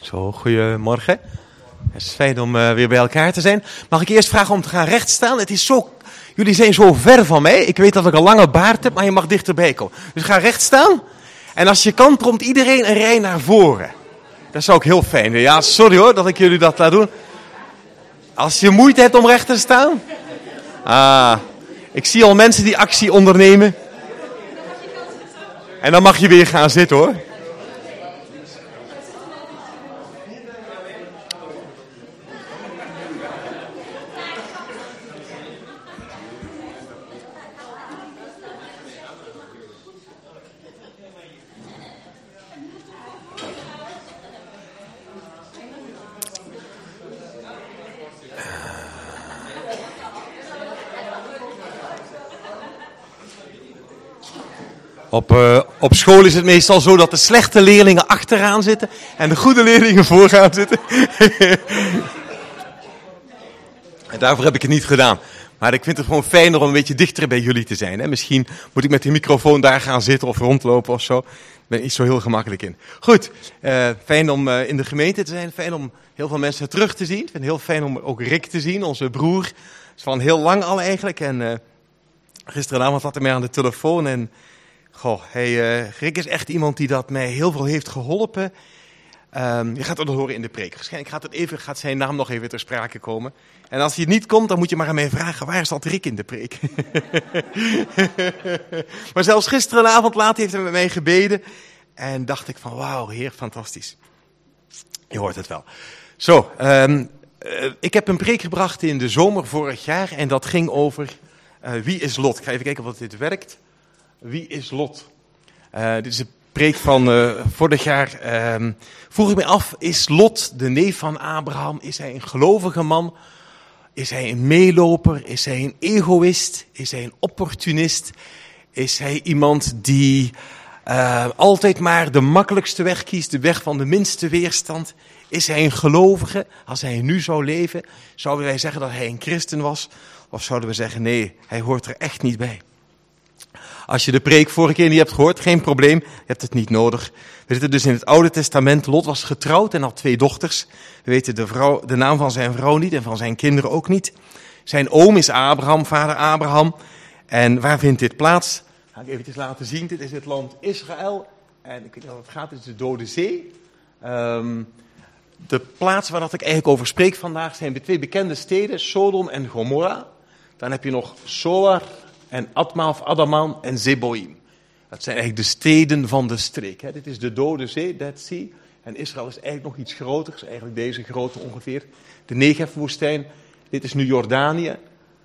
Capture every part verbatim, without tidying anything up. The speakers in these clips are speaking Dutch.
Zo, goedemorgen. Het is fijn om uh, weer bij elkaar te zijn. Mag ik eerst vragen om te gaan rechtstaan? Het is zo, jullie zijn zo ver van mij. Ik weet dat ik een lange baard heb, maar je mag dichterbij komen. Dus ga recht staan. En als je kan, komt iedereen een rij naar voren. Dat zou ik heel fijn vinden. Ja, sorry hoor dat ik jullie dat laat doen. Als je moeite hebt om recht te staan. Ah, ik zie al mensen die actie ondernemen. En dan mag je weer gaan zitten hoor. Op, uh, op school is het meestal zo dat de slechte leerlingen achteraan zitten en de goede leerlingen vooraan zitten. En daarvoor heb ik het niet gedaan. Maar ik vind het gewoon fijner om een beetje dichter bij jullie te zijn. Hè? Misschien moet ik met die microfoon daar gaan zitten of rondlopen of zo. Daar ben ik niet zo heel gemakkelijk in. Goed, uh, fijn om uh, in de gemeente te zijn. Fijn om heel veel mensen terug te zien. Ik vind het heel fijn om ook Rick te zien, onze broer. Het is van heel lang al eigenlijk. En uh, gisteravond had hij mij aan de telefoon en... Goh, hey, uh, Rick is echt iemand die dat mij heel veel heeft geholpen. Um, je gaat het horen in de preek. Waarschijnlijk gaat, het even, gaat zijn naam nog even ter sprake komen. En als hij niet komt, dan moet je maar aan mij vragen, waar zat Rick in de preek? Maar zelfs gisteravond laat heeft hij met mij gebeden. En dacht ik van, wauw, heer, fantastisch. Je hoort het wel. Zo, um, uh, ik heb een preek gebracht in de zomer vorig jaar. En dat ging over, uh, wie is Lot? Ik ga even kijken of dit werkt. Wie is Lot? Uh, dit is een preek van uh, vorig jaar. Uh, vroeg ik me af, is Lot de neef van Abraham? Is hij een gelovige man? Is hij een meeloper? Is hij een egoïst? Is hij een opportunist? Is hij iemand die uh, altijd maar de makkelijkste weg kiest, de weg van de minste weerstand? Is hij een gelovige? Als hij nu zou leven, zouden wij zeggen dat hij een christen was? Of zouden we zeggen, nee, hij hoort er echt niet bij? Als je de preek vorige keer niet hebt gehoord, geen probleem, je hebt het niet nodig. We zitten dus in het Oude Testament. Lot was getrouwd en had twee dochters. We weten de, vrouw, de naam van zijn vrouw niet en van zijn kinderen ook niet. Zijn oom is Abraham, vader Abraham. En waar vindt dit plaats? Ga ik eventjes laten zien. Dit is het land Israël. En ik weet niet of het gaat, dit is de Dode Zee. Um, de plaats waar dat ik eigenlijk over spreek vandaag zijn de twee bekende steden, Sodom en Gomorra. Dan heb je nog Zoar en Adma of Adaman en Zeboim. Dat zijn eigenlijk de steden van de streek. Hè. Dit is de Dode Zee, Dead Sea. En Israël is eigenlijk nog iets groter. Is eigenlijk deze grootte ongeveer. De Negev-woestijn. Dit is nu Jordanië.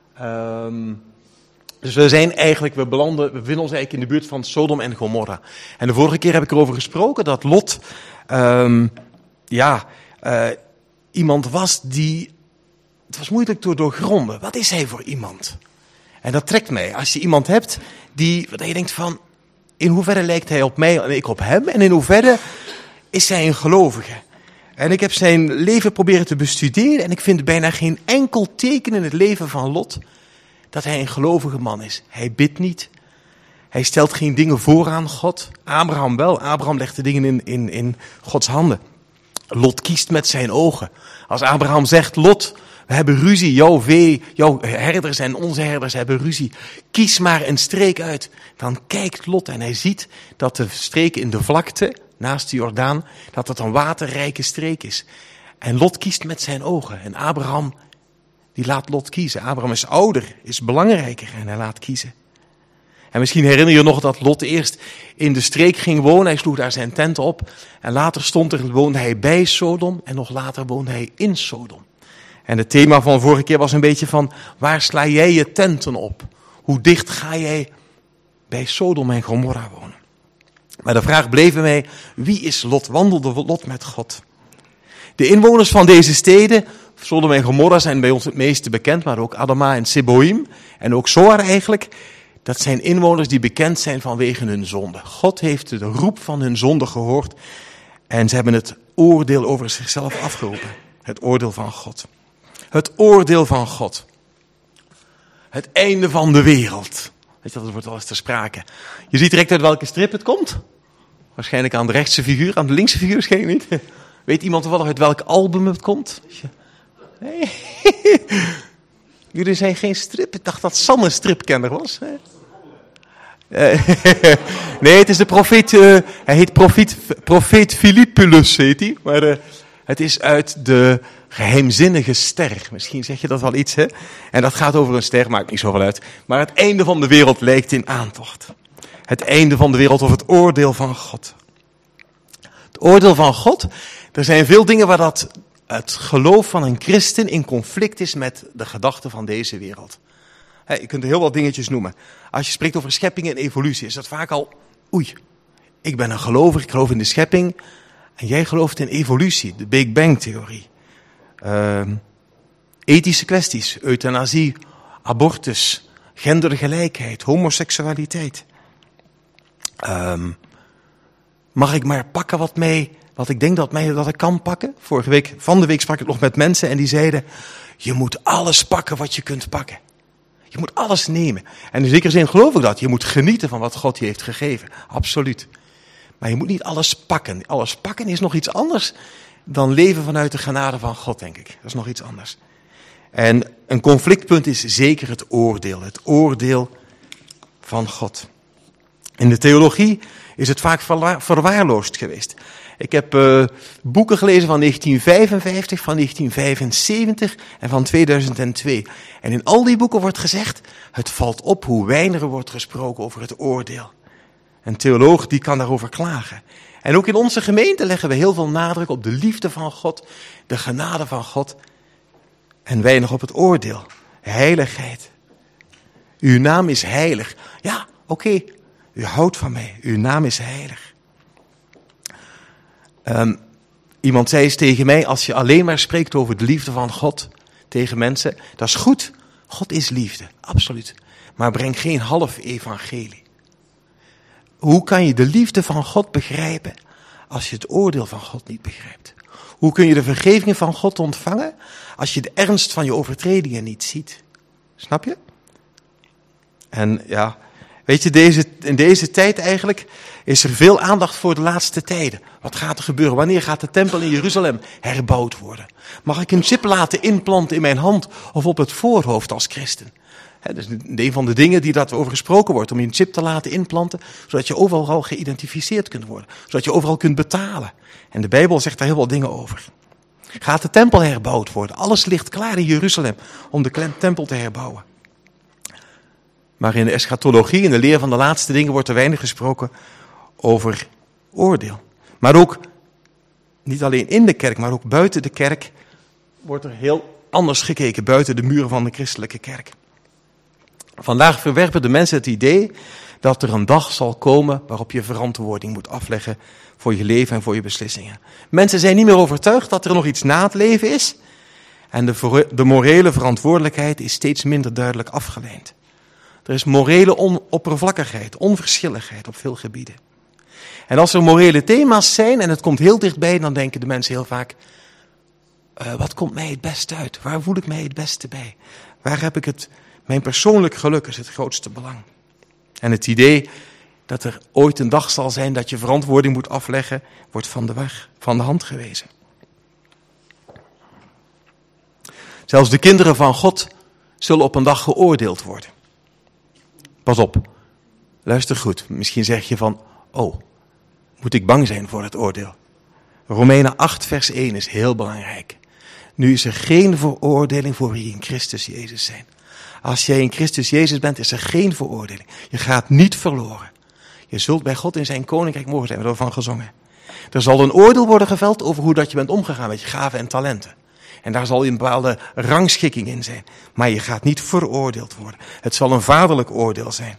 Um, dus we zijn eigenlijk, we belanden, we bevinden ons eigenlijk in de buurt van Sodom en Gomorra. En de vorige keer heb ik erover gesproken dat Lot, um, ja, uh, iemand was die, het was moeilijk te doorgronden. Wat is hij voor iemand? En dat trekt mij. Als je iemand hebt die, dat je denkt van, in hoeverre lijkt hij op mij en ik op hem? En in hoeverre is hij een gelovige? En ik heb zijn leven proberen te bestuderen en ik vind bijna geen enkel teken in het leven van Lot dat hij een gelovige man is. Hij bidt niet. Hij stelt geen dingen voor aan God. Abraham wel. Abraham legt de dingen in, in, in Gods handen. Lot kiest met zijn ogen. Als Abraham zegt, Lot, we hebben ruzie, jouw vee, jouw herders en onze herders hebben ruzie. Kies maar een streek uit. Dan kijkt Lot en hij ziet dat de streek in de vlakte, naast de Jordaan, dat dat een waterrijke streek is. En Lot kiest met zijn ogen. En Abraham, die laat Lot kiezen. Abraham is ouder, is belangrijker en hij laat kiezen. En misschien herinner je nog dat Lot eerst in de streek ging wonen. Hij sloeg daar zijn tent op. En later stond er, woonde hij bij Sodom en nog later woonde hij in Sodom. En het thema van vorige keer was een beetje van, waar sla jij je tenten op? Hoe dicht ga jij bij Sodom en Gomorra wonen? Maar de vraag bleef bij mij, wie is Lot? Wandelde Lot met God? De inwoners van deze steden, Sodom en Gomorra zijn bij ons het meeste bekend, maar ook Adama en Zeboim en ook Zoar eigenlijk. Dat zijn inwoners die bekend zijn vanwege hun zonde. God heeft de roep van hun zonde gehoord en ze hebben het oordeel over zichzelf afgeroepen. Het oordeel van God. Het oordeel van God. Het einde van de wereld. Weet je, dat wordt wel eens ter sprake. Je ziet direct uit welke strip het komt. Waarschijnlijk aan de rechtse figuur, aan de linkse figuur waarschijnlijk niet. Weet iemand toevallig uit welk album het komt? Nee. Jullie zijn geen strip. Ik dacht dat Sam een stripkenner was. Nee, het is de profeet. Uh, hij heet profeet, profeet Philippus, heet hij. Maar uh, het is uit de geheimzinnige ster. Misschien zeg je dat wel iets, hè? En dat gaat over een ster, maakt niet zoveel uit. Maar het einde van de wereld lijkt in aantocht. Het einde van de wereld of het oordeel van God. Het oordeel van God. Er zijn veel dingen waar dat het geloof van een christen in conflict is met de gedachten van deze wereld. He, je kunt er heel wat dingetjes noemen. Als je spreekt over schepping en evolutie, is dat vaak al, oei, ik ben een gelover, ik geloof in de schepping. En jij gelooft in evolutie, de Big Bang theorie. Uh, ethische kwesties, euthanasie, abortus, gendergelijkheid, homoseksualiteit. Uh, mag ik maar pakken wat mij, wat ik denk dat, mij, dat ik kan pakken? Vorige week, van de week sprak ik nog met mensen en die zeiden, je moet alles pakken wat je kunt pakken. Je moet alles nemen. En in zekere zin geloof ik dat. Je moet genieten van wat God je heeft gegeven. Absoluut. Maar je moet niet alles pakken. Alles pakken is nog iets anders dan leven vanuit de genade van God, denk ik. Dat is nog iets anders. En een conflictpunt is zeker het oordeel. Het oordeel van God. In de theologie is het vaak verwaarloosd geweest. Ik heb uh, boeken gelezen van negentien vijfenvijftig, van negentien vijfenzeventig en van tweeduizend twee. En in al die boeken wordt gezegd, het valt op hoe weinig er wordt gesproken over het oordeel. Een theoloog die kan daarover klagen. En ook in onze gemeente leggen we heel veel nadruk op de liefde van God, de genade van God en weinig op het oordeel. Heiligheid. Uw naam is heilig. Ja, oké, okay. U houdt van mij. Uw naam is heilig. Um, iemand zei eens tegen mij, als je alleen maar spreekt over de liefde van God tegen mensen, dat is goed. God is liefde, absoluut. Maar breng geen half evangelie. Hoe kan je de liefde van God begrijpen als je het oordeel van God niet begrijpt? Hoe kun je de vergeving van God ontvangen als je de ernst van je overtredingen niet ziet? Snap je? En ja, weet je, deze, in deze tijd eigenlijk is er veel aandacht voor de laatste tijden. Wat gaat er gebeuren? Wanneer gaat de tempel in Jeruzalem herbouwd worden? Mag ik een chip laten inplanten in mijn hand of op het voorhoofd als christen? He, dat is een van de dingen die daarover gesproken wordt, om je een chip te laten inplanten, zodat je overal geïdentificeerd kunt worden. Zodat je overal kunt betalen. En de Bijbel zegt daar heel wat dingen over. Gaat de tempel herbouwd worden? Alles ligt klaar in Jeruzalem om de tempel te herbouwen. Maar in de eschatologie, in de leer van de laatste dingen, wordt er weinig gesproken over oordeel. Maar ook, niet alleen in de kerk, maar ook buiten de kerk, wordt er heel anders gekeken, buiten de muren van de christelijke kerk. Vandaag verwerpen de mensen het idee dat er een dag zal komen waarop je verantwoording moet afleggen voor je leven en voor je beslissingen. Mensen zijn niet meer overtuigd dat er nog iets na het leven is. En de, de morele verantwoordelijkheid is steeds minder duidelijk afgeleid. Er is morele onoppervlakkigheid, onverschilligheid op veel gebieden. En als er morele thema's zijn en het komt heel dichtbij, dan denken de mensen heel vaak, uh, wat komt mij het beste uit? Waar voel ik mij het beste bij? Waar heb ik het, mijn persoonlijk geluk is het grootste belang. En het idee dat er ooit een dag zal zijn dat je verantwoording moet afleggen, wordt van de weg, van de hand gewezen. Zelfs de kinderen van God zullen op een dag geoordeeld worden. Pas op, luister goed. Misschien zeg je van, oh, moet ik bang zijn voor het oordeel? Romeinen acht vers één is heel belangrijk. Nu is er geen veroordeling voor wie in Christus Jezus zijn. Als jij in Christus Jezus bent, is er geen veroordeling. Je gaat niet verloren. Je zult bij God in zijn koninkrijk mogen zijn, we hebben ervan gezongen. Er zal een oordeel worden geveld over hoe dat je bent omgegaan met je gaven en talenten. En daar zal een bepaalde rangschikking in zijn. Maar je gaat niet veroordeeld worden. Het zal een vaderlijk oordeel zijn.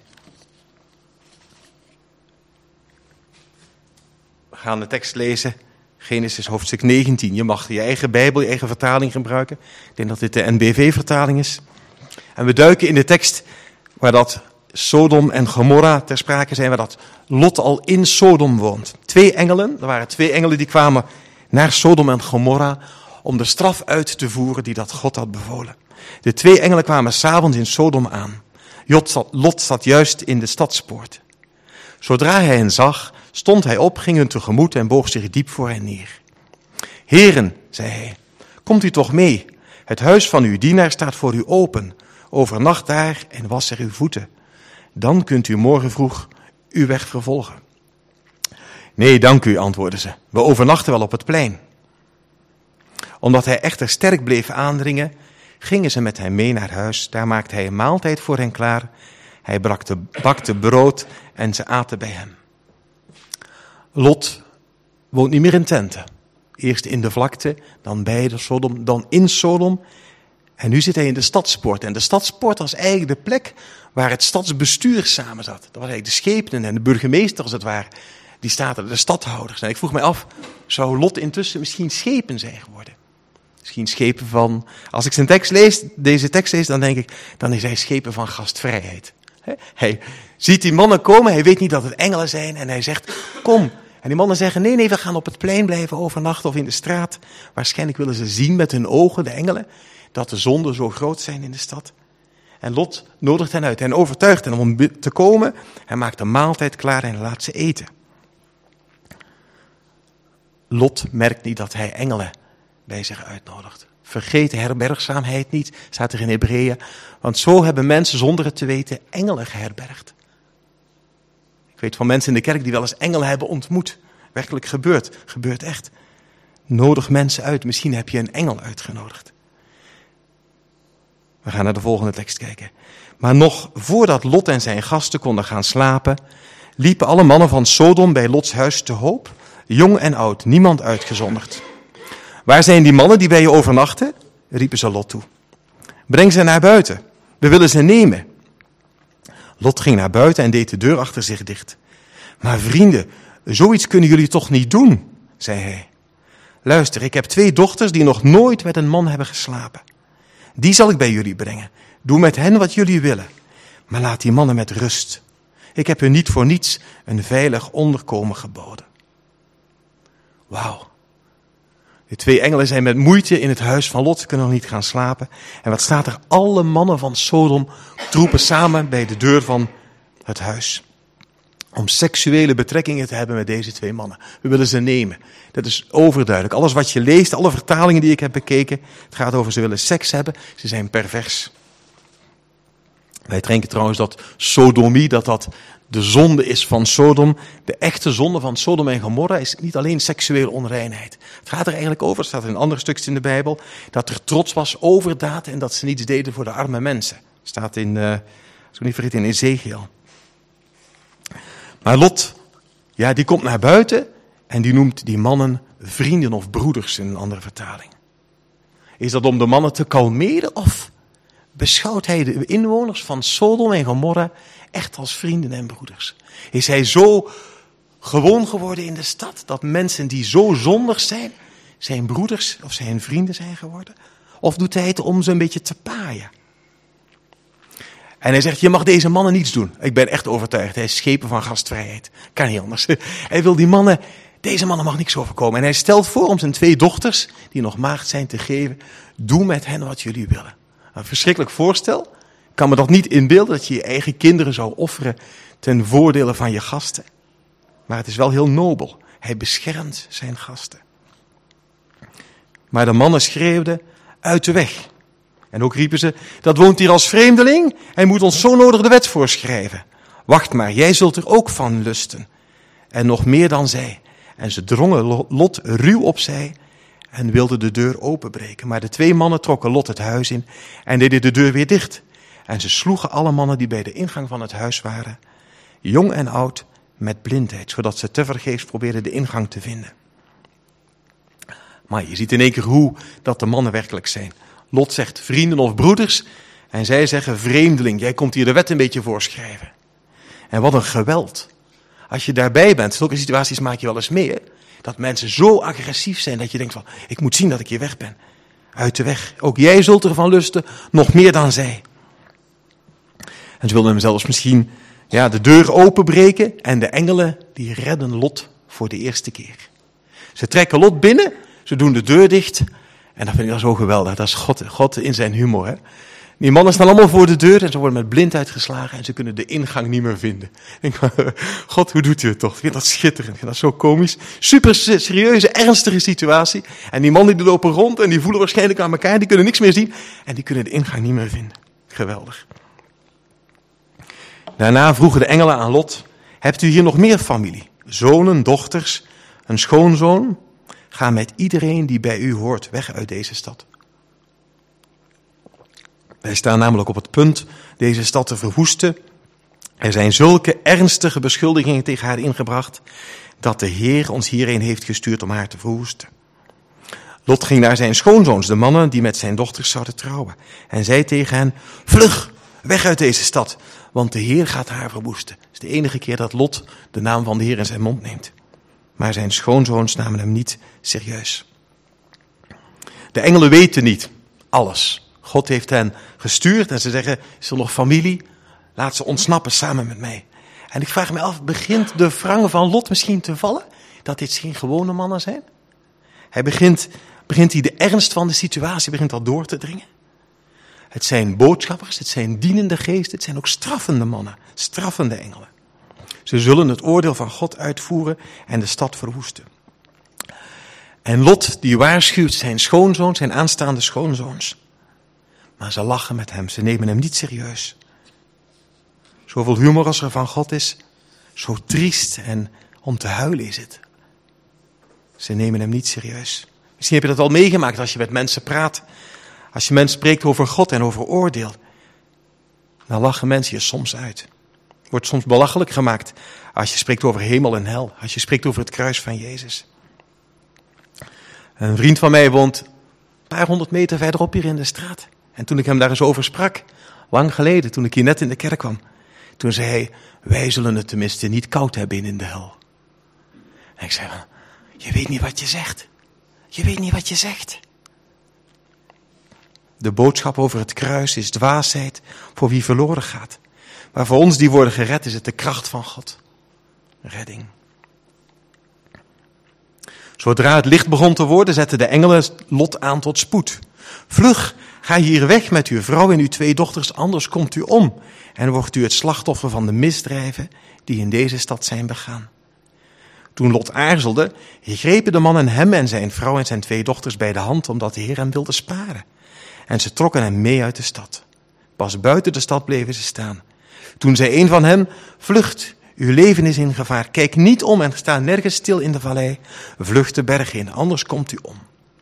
We gaan de tekst lezen. Genesis hoofdstuk negentien. Je mag je eigen Bijbel, je eigen vertaling gebruiken. Ik denk dat dit de N B V-vertaling is. En we duiken in de tekst waar dat Sodom en Gomorra ter sprake zijn. Waar dat Lot al in Sodom woont. Twee engelen, er waren twee engelen die kwamen naar Sodom en Gomorra om de straf uit te voeren die dat God had bevolen. De twee engelen kwamen 's avonds in Sodom aan. Lot zat juist in de stadspoort. Zodra hij hen zag, stond hij op, ging hun tegemoet en boog zich diep voor hen neer. Heren, zei hij, komt u toch mee. Het huis van uw dienaar staat voor u open. Overnacht daar en was er uw voeten. Dan kunt u morgen vroeg uw weg vervolgen. Nee, dank u, antwoordden ze. We overnachten wel op het plein. Omdat hij echter sterk bleef aandringen, gingen ze met hem mee naar huis. Daar maakte hij een maaltijd voor hen klaar. Hij bakte, bakte brood en ze aten bij hem. Lot woont niet meer in tenten. Eerst in de vlakte, dan bij de Sodom, dan in Sodom. En nu zit hij in de stadspoort. En de stadspoort was eigenlijk de plek waar het stadsbestuur samen zat. Dat was eigenlijk de schepenen en de burgemeester als het ware. Die staten, de stadhouders. En ik vroeg mij af, zou Lot intussen misschien schepen zijn geworden? Misschien schepen van, als ik zijn tekst lees, deze tekst lees, dan denk ik, dan is hij schepen van gastvrijheid. Hij ziet die mannen komen, hij weet niet dat het engelen zijn en hij zegt, kom. En die mannen zeggen, nee, nee, we gaan op het plein blijven overnachten of in de straat. Waarschijnlijk willen ze zien met hun ogen, de engelen, dat de zonden zo groot zijn in de stad. En Lot nodigt hen uit en overtuigt hen om te komen. Hij maakt een maaltijd klaar en laat ze eten. Lot merkt niet dat hij engelen bij zich uitnodigt. Vergeet de herbergzaamheid niet, staat er in Hebreeën. Want zo hebben mensen zonder het te weten engelen geherbergd. Ik weet van mensen in de kerk die wel eens engelen hebben ontmoet. Werkelijk gebeurt, gebeurt echt. Nodig mensen uit, misschien heb je een engel uitgenodigd. We gaan naar de volgende tekst kijken. Maar nog voordat Lot en zijn gasten konden gaan slapen, liepen alle mannen van Sodom bij Lots huis te hoop, jong en oud, niemand uitgezonderd. Waar zijn die mannen die bij je overnachten? Riepen ze Lot toe. Breng ze naar buiten, we willen ze nemen. Lot ging naar buiten en deed de deur achter zich dicht. Maar vrienden, zoiets kunnen jullie toch niet doen, zei hij. Luister, ik heb twee dochters die nog nooit met een man hebben geslapen. Die zal ik bij jullie brengen. Doe met hen wat jullie willen. Maar laat die mannen met rust. Ik heb hun niet voor niets een veilig onderkomen geboden. Wauw. De twee engelen zijn met moeite in het huis van Lot, kunnen nog niet gaan slapen. En wat staat er? Alle mannen van Sodom troepen samen bij de deur van het huis. Om seksuele betrekkingen te hebben met deze twee mannen. We willen ze nemen. Dat is overduidelijk. Alles wat je leest, alle vertalingen die ik heb bekeken, het gaat over ze willen seks hebben. Ze zijn pervers. Wij denken trouwens dat sodomie, dat dat de zonde is van Sodom. De echte zonde van Sodom en Gomorra is niet alleen seksuele onreinheid. Het gaat er eigenlijk over, het staat in andere stukjes in de Bijbel, dat er trots was, overdaad en dat ze niets deden voor de arme mensen. Het staat in, uh, als ik me niet vergis, in Ezekiel. Maar Lot, ja, die komt naar buiten en die noemt die mannen vrienden of broeders in een andere vertaling. Is dat om de mannen te kalmeren of beschouwt hij de inwoners van Sodom en Gomorra echt als vrienden en broeders? Is hij zo gewoon geworden in de stad dat mensen die zo zondig zijn, zijn broeders of zijn vrienden zijn geworden? Of doet hij het om ze een beetje te paaien? En hij zegt, je mag deze mannen niets doen. Ik ben echt overtuigd, hij is schepen van gastvrijheid. Kan niet anders. Hij wil die mannen, deze mannen mag niks overkomen. En hij stelt voor om zijn twee dochters, die nog maagd zijn, te geven. Doe met hen wat jullie willen. Een verschrikkelijk voorstel. Ik kan me dat niet inbeelden, dat je je eigen kinderen zou offeren ten voordele van je gasten. Maar het is wel heel nobel. Hij beschermt zijn gasten. Maar de mannen schreeuwden uit de weg. En ook riepen ze, dat woont hier als vreemdeling. Hij moet ons zo nodig de wet voorschrijven. Wacht maar, jij zult er ook van lusten. En nog meer dan zij. En ze drongen Lot ruw opzij en wilden de deur openbreken. Maar de twee mannen trokken Lot het huis in en deden de deur weer dicht. En ze sloegen alle mannen die bij de ingang van het huis waren, jong en oud, met blindheid, zodat ze tevergeefs probeerden de ingang te vinden. Maar je ziet in één keer hoe dat de mannen werkelijk zijn. Lot zegt vrienden of broeders en zij zeggen vreemdeling, jij komt hier de wet een beetje voorschrijven. En wat een geweld. Als je daarbij bent, zulke situaties maak je wel eens mee, hè? Dat mensen zo agressief zijn dat je denkt van, ik moet zien dat ik hier weg ben. Uit de weg. Ook jij zult ervan lusten, nog meer dan zij. En ze wilden hem zelfs misschien ja, de deur openbreken en de engelen die redden Lot voor de eerste keer. Ze trekken Lot binnen, ze doen de deur dicht en dat vind ik wel zo geweldig. Dat is God, God in zijn humor. Hè? Die mannen staan allemaal voor de deur en ze worden met blindheid geslagen en ze kunnen de ingang niet meer vinden. Ik denk, God, hoe doet u het toch? Ik vind dat schitterend, ik vind dat zo komisch. Super serieuze, ernstige situatie. En die mannen die lopen rond en die voelen waarschijnlijk aan elkaar, die kunnen niks meer zien. En die kunnen de ingang niet meer vinden. Geweldig. Daarna vroegen de engelen aan Lot, hebt u hier nog meer familie? Zonen, dochters, een schoonzoon? Ga met iedereen die bij u hoort weg uit deze stad. Wij staan namelijk op het punt deze stad te verwoesten. Er zijn zulke ernstige beschuldigingen tegen haar ingebracht, dat de Heer ons hierheen heeft gestuurd om haar te verwoesten. Lot ging naar zijn schoonzoons, de mannen die met zijn dochters zouden trouwen, en zei tegen hen, vlug, weg uit deze stad, want de Heer gaat haar verwoesten. Het is de enige keer dat Lot de naam van de Heer in zijn mond neemt. Maar zijn schoonzoons namen hem niet serieus. De engelen weten niet alles. God heeft hen gestuurd en ze zeggen, is er nog familie? Laat ze ontsnappen samen met mij. En ik vraag me af, begint de wrang van Lot misschien te vallen? Dat dit geen gewone mannen zijn? Hij begint, begint hij de ernst van de situatie, begint al door te dringen? Het zijn boodschappers, het zijn dienende geesten, het zijn ook straffende mannen, straffende engelen. Ze zullen het oordeel van God uitvoeren en de stad verwoesten. En Lot, die waarschuwt zijn schoonzoon, zijn aanstaande schoonzoons. Maar ze lachen met hem, ze nemen hem niet serieus. Zoveel humor als er van God is, zo triest en om te huilen is het. Ze nemen hem niet serieus. Misschien heb je dat al meegemaakt als je met mensen praat. Als je mensen spreekt over God en over oordeel. Dan lachen mensen je soms uit. Wordt soms belachelijk gemaakt als je spreekt over hemel en hel. Als je spreekt over het kruis van Jezus. Een vriend van mij woont een paar honderd meter verderop hier in de straat. En toen ik hem daar eens over sprak, lang geleden, toen ik hier net in de kerk kwam. Toen zei hij, wij zullen het tenminste niet koud hebben in de hel. En ik zei, je weet niet wat je zegt. Je weet niet wat je zegt. De boodschap over het kruis is dwaasheid voor wie verloren gaat. Maar voor ons die worden gered is het de kracht van God. Redding. Zodra het licht begon te worden, zetten de engelen Lot aan tot spoed. Vlug, ga hier weg met uw vrouw en uw twee dochters, anders komt u om. En wordt u het slachtoffer van de misdrijven die in deze stad zijn begaan. Toen Lot aarzelde, grepen de mannen hem en zijn vrouw en zijn twee dochters bij de hand, omdat de Heer hem wilde sparen. En ze trokken hem mee uit de stad. Pas buiten de stad bleven ze staan. Toen zei een van hen, vlucht, uw leven is in gevaar. Kijk niet om en sta nergens stil in de vallei. Vlucht de berg in, anders komt u om.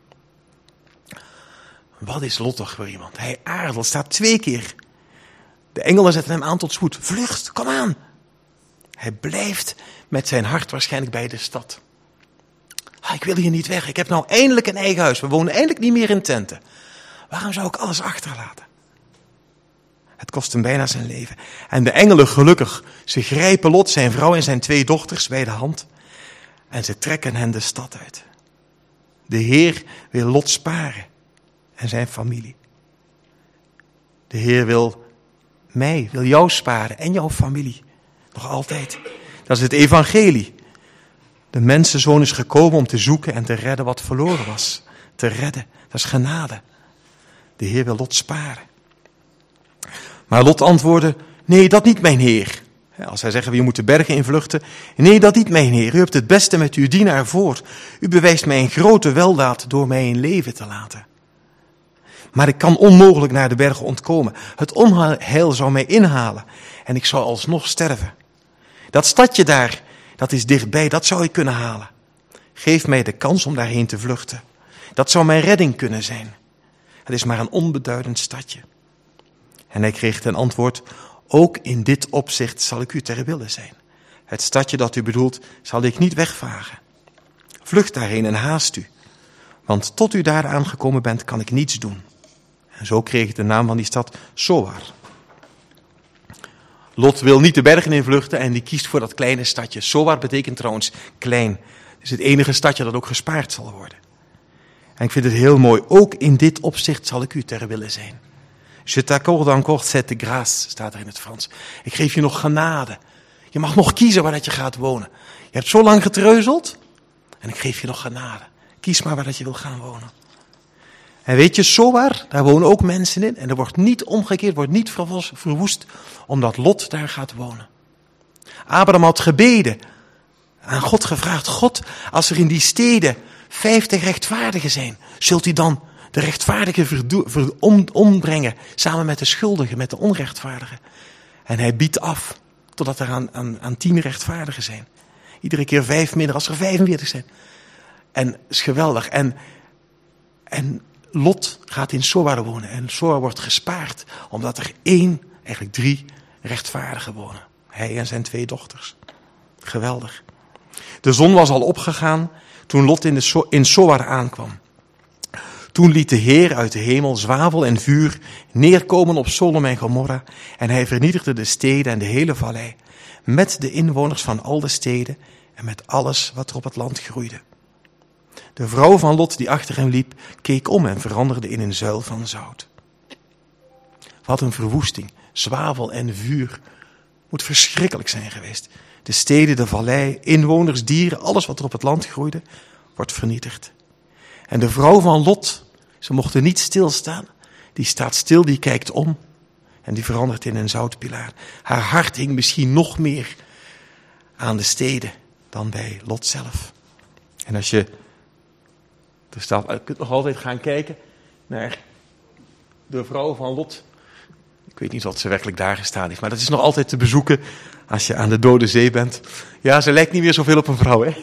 Wat is Lot toch voor iemand? Hij aarzelt, staat twee keer. De engelen zetten hem aan tot spoed. Vlucht, kom aan. Hij blijft met zijn hart waarschijnlijk bij de stad. Ah, ik wil hier niet weg. Ik heb nou eindelijk een eigen huis. We wonen eindelijk niet meer in tenten. Waarom zou ik alles achterlaten? Het kost hem bijna zijn leven. En de engelen gelukkig, ze grijpen Lot, zijn vrouw en zijn twee dochters bij de hand. En ze trekken hen de stad uit. De Heer wil Lot sparen en zijn familie. De Heer wil mij, wil jou sparen en jouw familie. Nog altijd. Dat is het evangelie. De mensenzoon is gekomen om te zoeken en te redden wat verloren was. Te redden, dat is genade. De Heer wil Lot sparen. Maar Lot antwoordde, nee, dat niet mijn Heer. Als hij zegt, je moet de bergen invluchten. Nee, dat niet mijn Heer. U hebt het beste met uw dienaar voor. U bewijst mij een grote weldaad door mij in leven te laten. Maar ik kan onmogelijk naar de bergen ontkomen. Het onheil zou mij inhalen en ik zou alsnog sterven. Dat stadje daar, dat is dichtbij, dat zou ik kunnen halen. Geef mij de kans om daarheen te vluchten. Dat zou mijn redding kunnen zijn. Het is maar een onbeduidend stadje. En hij kreeg ten antwoord, ook in dit opzicht zal ik u ter wille zijn. Het stadje dat u bedoelt, zal ik niet wegvagen. Vlucht daarheen en haast u. Want tot u daar aangekomen bent, kan ik niets doen. En zo kreeg ik de naam van die stad Zoar. Lot wil niet de bergen invluchten en die kiest voor dat kleine stadje. Zoar betekent trouwens klein. Het is het enige stadje dat ook gespaard zal worden. En ik vind het heel mooi. Ook in dit opzicht zal ik u ter wille zijn. Je t'accorde encore cette grâce, staat er in het Frans. Ik geef je nog genade. Je mag nog kiezen waar dat je gaat wonen. Je hebt zo lang getreuzeld en ik geef je nog genade. Kies maar waar dat je wil gaan wonen. En weet je, Zoar, daar wonen ook mensen in. En er wordt niet omgekeerd, wordt niet verwoest, omdat Lot daar gaat wonen. Abraham had gebeden, aan God gevraagd. God, als er in die steden vijftig rechtvaardigen zijn, zult u dan de rechtvaardigen verdo- ver- om, ombrengen, samen met de schuldigen, met de onrechtvaardigen. En hij biedt af, totdat er aan, aan, aan tien rechtvaardigen zijn. Iedere keer vijf minder als er vijfenveertig zijn. En het is geweldig. En, en Lot gaat in Zoar wonen. En Zoar wordt gespaard, omdat er één, eigenlijk drie rechtvaardigen wonen. Hij en zijn twee dochters. Geweldig. De zon was al opgegaan toen Lot in, de so- in Zoar aankwam. Toen liet de Heer uit de hemel zwavel en vuur neerkomen op Sodom en Gomorra. En hij vernietigde de steden en de hele vallei. Met de inwoners van al de steden en met alles wat er op het land groeide. De vrouw van Lot die achter hem liep, keek om en veranderde in een zuil van zout. Wat een verwoesting, zwavel en vuur. Moet verschrikkelijk zijn geweest. De steden, de vallei, inwoners, dieren, alles wat er op het land groeide, wordt vernietigd. En de vrouw van Lot, ze mochten niet stilstaan. Die staat stil, die kijkt om en die verandert in een zoutpilaar. Haar hart hing misschien nog meer aan de steden dan bij Lot zelf. En als je, er staat, je kunt nog altijd gaan kijken naar de vrouw van Lot. Ik weet niet wat ze werkelijk daar gestaan heeft, maar dat is nog altijd te bezoeken als je aan de Dode Zee bent. Ja, ze lijkt niet meer zoveel op een vrouw, hè?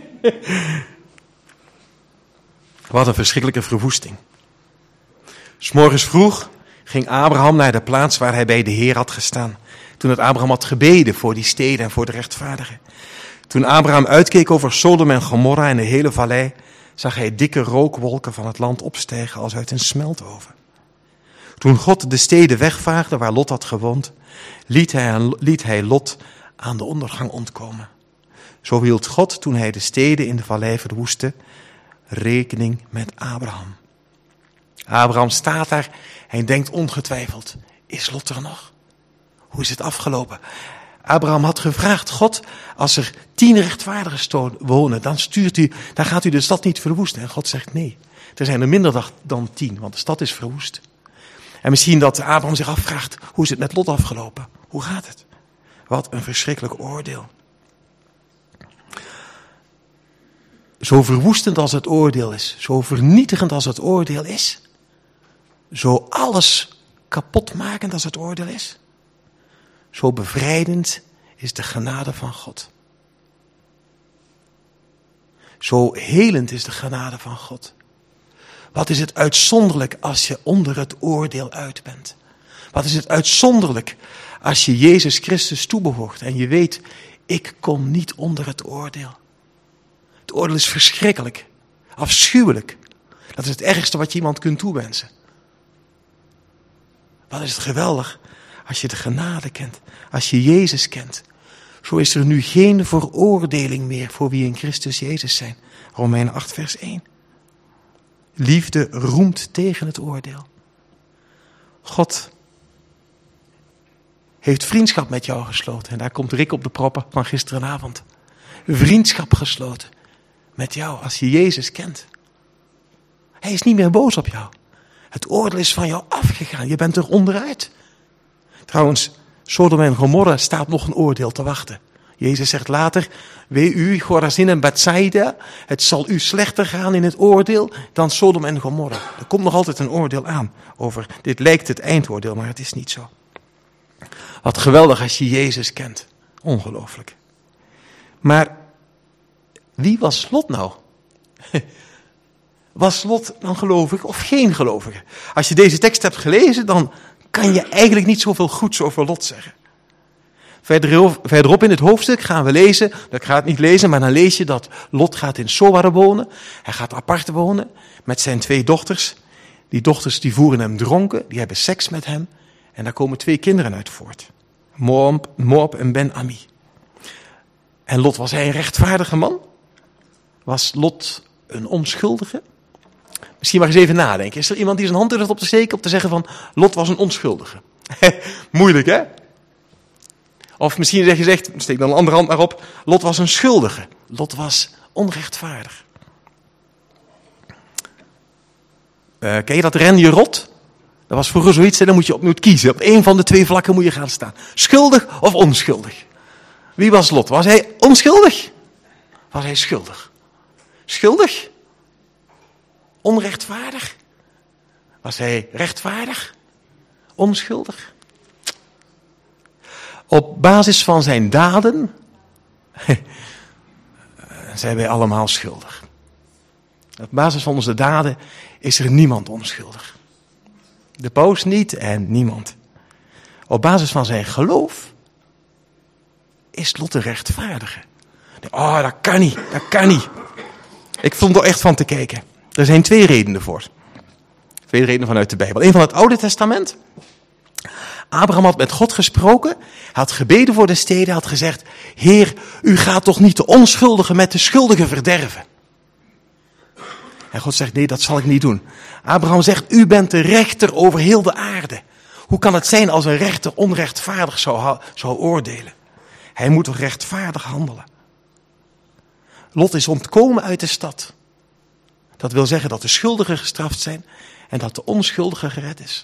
Wat een verschrikkelijke verwoesting. 'S Morgens vroeg ging Abraham naar de plaats waar hij bij de Heer had gestaan. Toen het Abraham had gebeden voor die steden en voor de rechtvaardigen. Toen Abraham uitkeek over Sodom en Gomorra en de hele vallei, zag hij dikke rookwolken van het land opstijgen als uit een smeltoven. Toen God de steden wegvaagde waar Lot had gewoond, liet hij, liet hij Lot aan de ondergang ontkomen. Zo hield God, toen hij de steden in de vallei verwoestte, rekening met Abraham. Abraham staat daar en denkt ongetwijfeld, is Lot er nog? Hoe is het afgelopen? Abraham had gevraagd, God, als er tien rechtvaardigen sto- wonen, dan, stuurt u, dan gaat u de stad niet verwoesten. En God zegt nee, er zijn er minder dan tien, want de stad is verwoest. En misschien dat Abraham zich afvraagt, hoe is het met Lot afgelopen? Hoe gaat het? Wat een verschrikkelijk oordeel. Zo verwoestend als het oordeel is, zo vernietigend als het oordeel is, zo alles kapotmakend als het oordeel is, zo bevrijdend is de genade van God. Zo helend is de genade van God. Wat is het uitzonderlijk als je onder het oordeel uit bent? Wat is het uitzonderlijk als je Jezus Christus toebehoort en je weet, ik kom niet onder het oordeel. Het oordeel is verschrikkelijk, afschuwelijk. Dat is het ergste wat je iemand kunt toewensen. Wat is het geweldig als je de genade kent, als je Jezus kent. Zo is er nu geen veroordeling meer voor wie in Christus Jezus zijn. Romeinen acht vers één. Liefde roemt tegen het oordeel. God heeft vriendschap met jou gesloten. En daar komt Rick op de proppen van gisterenavond. Vriendschap gesloten met jou als je Jezus kent. Hij is niet meer boos op jou. Het oordeel is van jou afgegaan. Je bent er onderuit. Trouwens, Sodom en Gomorra staat nog een oordeel te wachten. Jezus zegt later, wee u, Chorazin en Bethsaida, het zal u slechter gaan in het oordeel dan Sodom en Gomorra. Er komt nog altijd een oordeel aan over, dit lijkt het eindoordeel, maar het is niet zo. Wat geweldig als je Jezus kent. Ongelooflijk. Maar wie was Lot nou? Was Lot dan gelovig of geen gelovige? Als je deze tekst hebt gelezen, dan kan je eigenlijk niet zoveel goeds over Lot zeggen. Verderop in het hoofdstuk gaan we lezen, ik ga het niet lezen, maar dan lees je dat Lot gaat in Zoar wonen. Hij gaat apart wonen met zijn twee dochters. Die dochters die voeren hem dronken, die hebben seks met hem. En daar komen twee kinderen uit voort. Moab, Moab en Ben-Ami. En Lot, was hij een rechtvaardige man? Was Lot een onschuldige? Misschien maar eens even nadenken. Is er iemand die zijn hand durft op te steken om te zeggen van Lot was een onschuldige? Moeilijk, hè? Of misschien zeg je zegt, steek dan een andere hand maar op, Lot was een schuldige. Lot was onrechtvaardig. Uh, ken je dat ren je rot? Dat was vroeger zoiets, en dan moet je opnieuw kiezen. Op één van de twee vlakken moet je gaan staan. Schuldig of onschuldig? Wie was Lot? Was hij onschuldig? Was hij schuldig? Schuldig? Onrechtvaardig? Was hij rechtvaardig? Onschuldig? Op basis van zijn daden zijn wij allemaal schuldig. Op basis van onze daden is er niemand onschuldig. De paus niet en niemand. Op basis van zijn geloof is Lot de rechtvaardige. Oh, dat kan niet, dat kan niet. Ik vond er echt van te kijken. Er zijn twee redenen voor. Twee redenen vanuit de Bijbel. Eén van het Oude Testament. Abraham had met God gesproken, had gebeden voor de steden, had gezegd: Heer, u gaat toch niet de onschuldigen met de schuldigen verderven? En God zegt: nee, dat zal ik niet doen. Abraham zegt: u bent de rechter over heel de aarde. Hoe kan het zijn als een rechter onrechtvaardig zou, zou oordelen? Hij moet toch rechtvaardig handelen. Lot is ontkomen uit de stad. Dat wil zeggen dat de schuldigen gestraft zijn en dat de onschuldige gered is.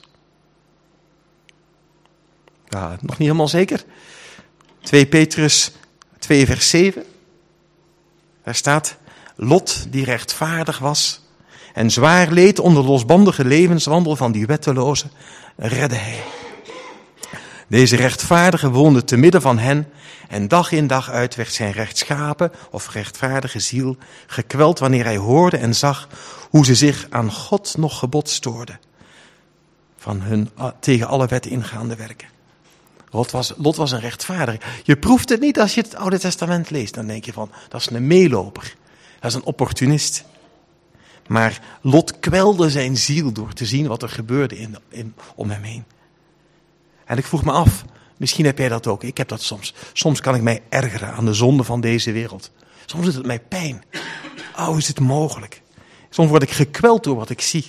Ja, nog niet helemaal zeker. twee Petrus twee vers zeven. Daar staat: Lot die rechtvaardig was en zwaar leed onder losbandige levenswandel van die wetteloze, redde hij. Deze rechtvaardige woonde te midden van hen en dag in dag uit werd zijn rechtschapen of rechtvaardige ziel gekweld wanneer hij hoorde en zag hoe ze zich aan God nog gebod stoorden van hun tegen alle wet ingaande werken. Lot was, Lot was een rechtvaardige. Je proeft het niet als je het Oude Testament leest. Dan denk je van, dat is een meeloper. Dat is een opportunist. Maar Lot kwelde zijn ziel door te zien wat er gebeurde in, in, om hem heen. En ik vroeg me af, misschien heb jij dat ook. Ik heb dat soms. Soms kan ik mij ergeren aan de zonde van deze wereld. Soms doet het mij pijn. Oh, is het mogelijk? Soms word ik gekweld door wat ik zie.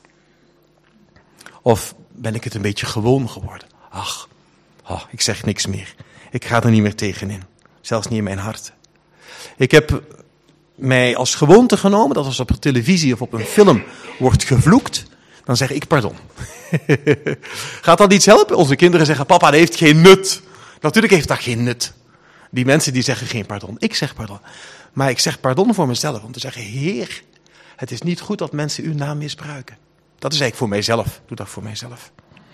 Of ben ik het een beetje gewoon geworden? Ach, oh, ik zeg niks meer. Ik ga er niet meer tegenin. Zelfs niet in mijn hart. Ik heb mij als gewoonte genomen dat als op televisie of op een film wordt gevloekt, dan zeg ik pardon. Gaat dat iets helpen? Onze kinderen zeggen: papa, dat heeft geen nut. Natuurlijk heeft dat geen nut. Die mensen die zeggen geen pardon. Ik zeg pardon. Maar ik zeg pardon voor mezelf. Om te zeggen: Heer, het is niet goed dat mensen uw naam misbruiken. Dat is eigenlijk voor mijzelf. Ik doe dat voor mijzelf.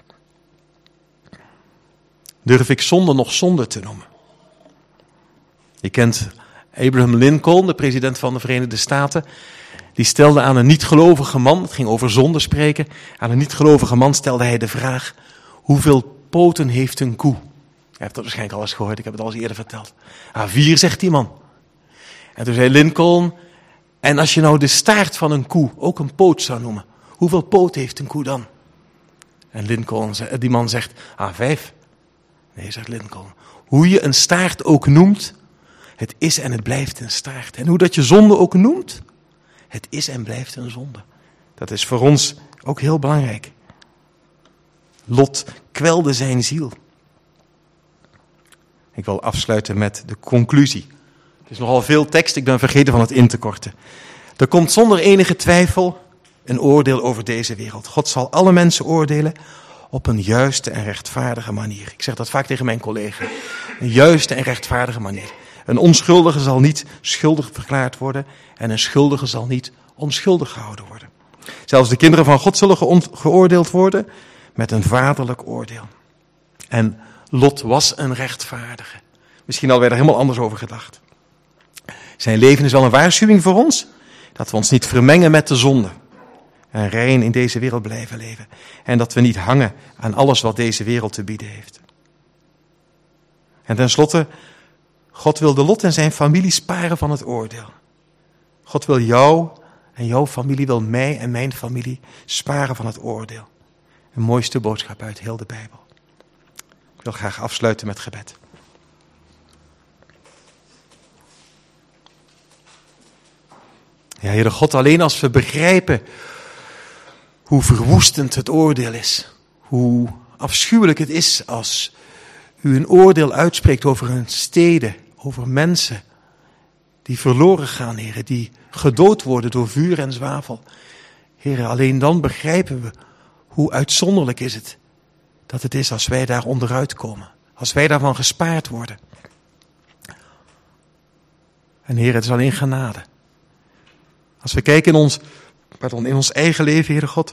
Durf ik zonde nog zonde te noemen? Je kent Abraham Lincoln, de president van de Verenigde Staten. Die stelde aan een niet-gelovige man, het ging over zonde spreken, aan een niet-gelovige man stelde hij de vraag: hoeveel poten heeft een koe? Hij heeft dat waarschijnlijk al eens gehoord, ik heb het al eens eerder verteld. Ah, vier, zegt die man. En toen zei Lincoln: en als je nou de staart van een koe ook een poot zou noemen, hoeveel poten heeft een koe dan? En Lincoln, die man zegt: ah, vijf. Nee, zegt Lincoln, hoe je een staart ook noemt, het is en het blijft een staart. En hoe dat je zonde ook noemt, het is en blijft een zonde. Dat is voor ons ook heel belangrijk. Lot kwelde zijn ziel. Ik wil afsluiten met de conclusie. Er is nogal veel tekst, ik ben vergeten van het in te korten. Er komt zonder enige twijfel een oordeel over deze wereld. God zal alle mensen oordelen op een juiste en rechtvaardige manier. Ik zeg dat vaak tegen mijn collega. Een juiste en rechtvaardige manier. Een onschuldige zal niet schuldig verklaard worden en een schuldige zal niet onschuldig gehouden worden. Zelfs de kinderen van God zullen geont- geoordeeld worden met een vaderlijk oordeel. En Lot was een rechtvaardige. Misschien hadden wij er helemaal anders over gedacht. Zijn leven is wel een waarschuwing voor ons, dat we ons niet vermengen met de zonde. En rein in deze wereld blijven leven. En dat we niet hangen aan alles wat deze wereld te bieden heeft. En tenslotte, God wil de Lot en zijn familie sparen van het oordeel. God wil jou en jouw familie, wil mij en mijn familie sparen van het oordeel. Een mooiste boodschap uit heel de Bijbel. Ik wil graag afsluiten met gebed. Ja, Heere God, alleen als we begrijpen hoe verwoestend het oordeel is, hoe afschuwelijk het is als u een oordeel uitspreekt over een steden, over mensen die verloren gaan, Heere, die gedood worden door vuur en zwavel. Heer, alleen dan begrijpen we hoe uitzonderlijk is het dat het is als wij daar onderuit komen. Als wij daarvan gespaard worden. En Heer, het is alleen genade. Als we kijken in ons, pardon, in ons eigen leven, Heere God.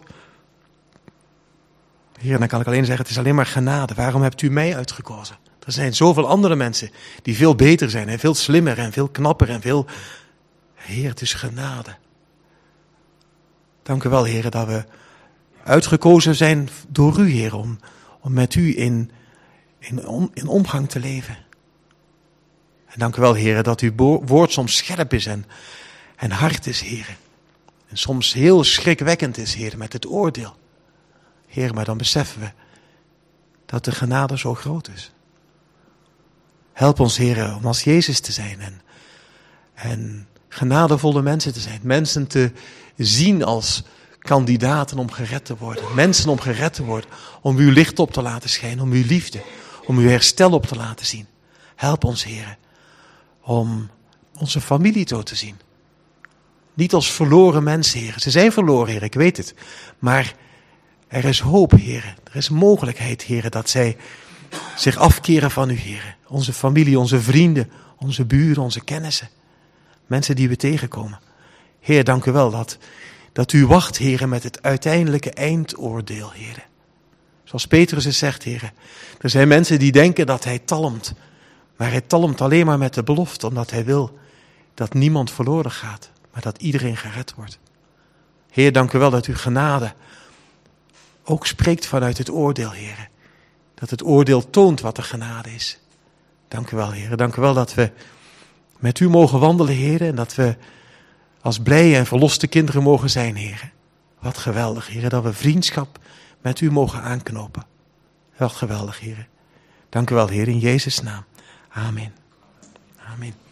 Heer, dan kan ik alleen zeggen, het is alleen maar genade. Waarom hebt u mij uitgekozen? Er zijn zoveel andere mensen die veel beter zijn en veel slimmer en veel knapper en veel... Heer, het is genade. Dank u wel, Heer, dat we uitgekozen zijn door u, Heer, om, om met u in, in, om, in omgang te leven. En dank u wel, Heer, dat uw woord soms scherp is en, en hard is, Heer. En soms heel schrikwekkend is, Heer, met het oordeel. Heer, maar dan beseffen we dat de genade zo groot is. Help ons, Heer, om als Jezus te zijn en, en genadevolle mensen te zijn. Mensen te zien als kandidaten om gered te worden. Mensen om gered te worden. Om uw licht op te laten schijnen. Om uw liefde. Om uw herstel op te laten zien. Help ons, Heer, om onze familie zo te zien. Niet als verloren mensen, Heer. Ze zijn verloren, Heer, ik weet het. Maar er is hoop, Heer. Er is mogelijkheid, Heer, dat zij zich afkeren van u, Heer. Onze familie, onze vrienden, onze buren, onze kennissen. Mensen die we tegenkomen. Heer, dank u wel dat, dat u wacht, Heer, met het uiteindelijke eindoordeel, Heer. Zoals Petrus het zegt, Heer. Er zijn mensen die denken dat hij talmt. Maar hij talmt alleen maar met de belofte, omdat hij wil dat niemand verloren gaat. Maar dat iedereen gered wordt. Heer, dank u wel dat uw genade ook spreekt vanuit het oordeel, Heer. Dat het oordeel toont wat de genade is. Dank u wel, Heer. Dank u wel dat we met u mogen wandelen, Heer. En dat we als blije en verloste kinderen mogen zijn, Heer. Wat geweldig, Heer. Dat we vriendschap met u mogen aanknopen. Wat geweldig, Heer. Dank u wel, Heer. In Jezus' naam. Amen. Amen.